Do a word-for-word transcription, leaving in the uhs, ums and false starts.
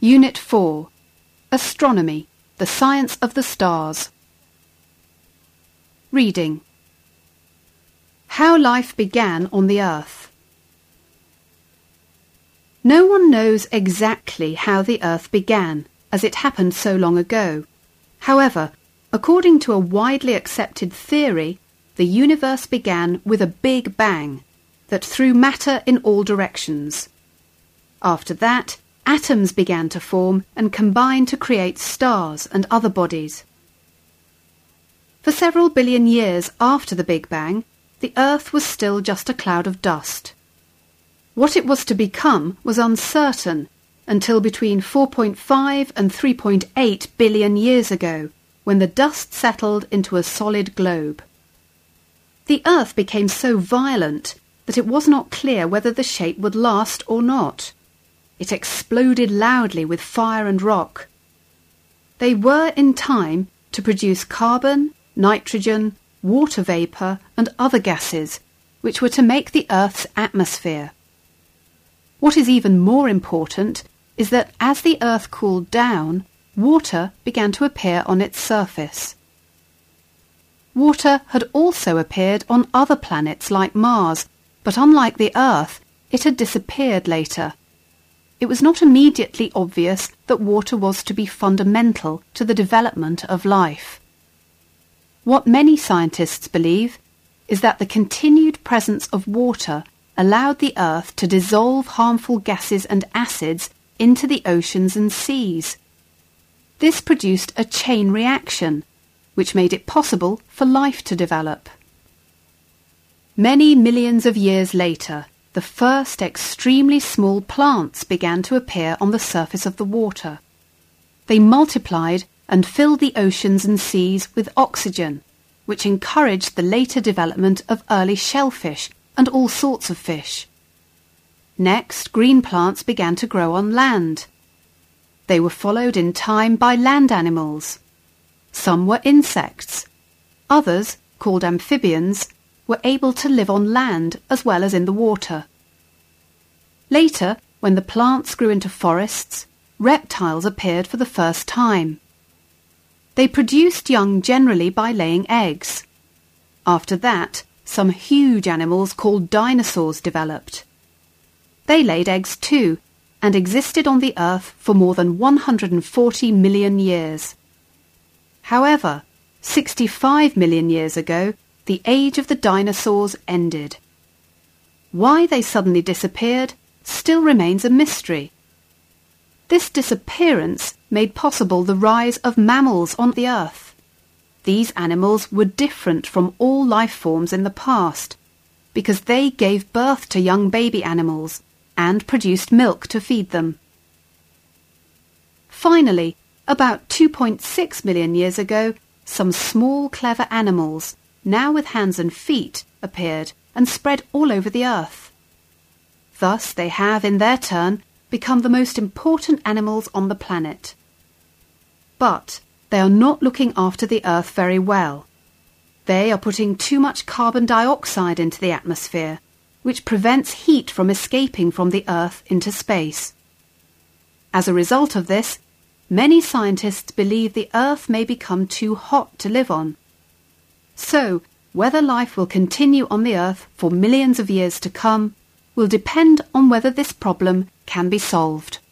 Unit four. Astronomy, the science of the stars. Reading. How life began on the Earth. No one knows exactly how the Earth began, as it happened so long ago. However, according to a widely accepted theory, the universe began with a big bang that threw matter in all directions. After that, atoms began to form and combine to create stars and other bodies. For several billion years after the Big Bang, the Earth was still just a cloud of dust. What it was to become was uncertain until between four point five and three point eight billion years ago, when the dust settled into a solid globe. The Earth became so violent that it was not clear whether the shape would last or not. It exploded loudly with fire and rock. They were in time to produce carbon, nitrogen, water vapour and other gases, which were to make the Earth's atmosphere. What is even more important is that as the Earth cooled down, water began to appear on its surface. Water had also appeared on other planets like Mars, but unlike the Earth, it had disappeared later. It was not immediately obvious that water was to be fundamental to the development of life. What many scientists believe is that the continued presence of water allowed the Earth to dissolve harmful gases and acids into the oceans and seas. This produced a chain reaction, which made it possible for life to develop. Many millions of years later, the first extremely small plants began to appear on the surface of the water. They multiplied and filled the oceans and seas with oxygen, which encouraged the later development of early shellfish and all sorts of fish. Next, green plants began to grow on land. They were followed in time by land animals. Some were insects. Others, called amphibians, were able to live on land as well as in the water. Later, when the plants grew into forests, reptiles appeared for the first time. They produced young generally by laying eggs. After that, some huge animals called dinosaurs developed. They laid eggs too, and existed on the Earth for more than one hundred forty million years. However, sixty-five million years ago, the age of the dinosaurs ended. Why they suddenly disappeared still remains a mystery. This disappearance made possible the rise of mammals on the Earth. These animals were different from all life forms in the past because they gave birth to young baby animals and produced milk to feed them. Finally, about two point six million years ago, some small clever animals, now with hands and feet, appeared and spread all over the Earth. Thus they have, in their turn, become the most important animals on the planet. But they are not looking after the Earth very well. They are putting too much carbon dioxide into the atmosphere, which prevents heat from escaping from the Earth into space. As a result of this, many scientists believe the Earth may become too hot to live on. So, whether life will continue on the Earth for millions of years to come will depend on whether this problem can be solved.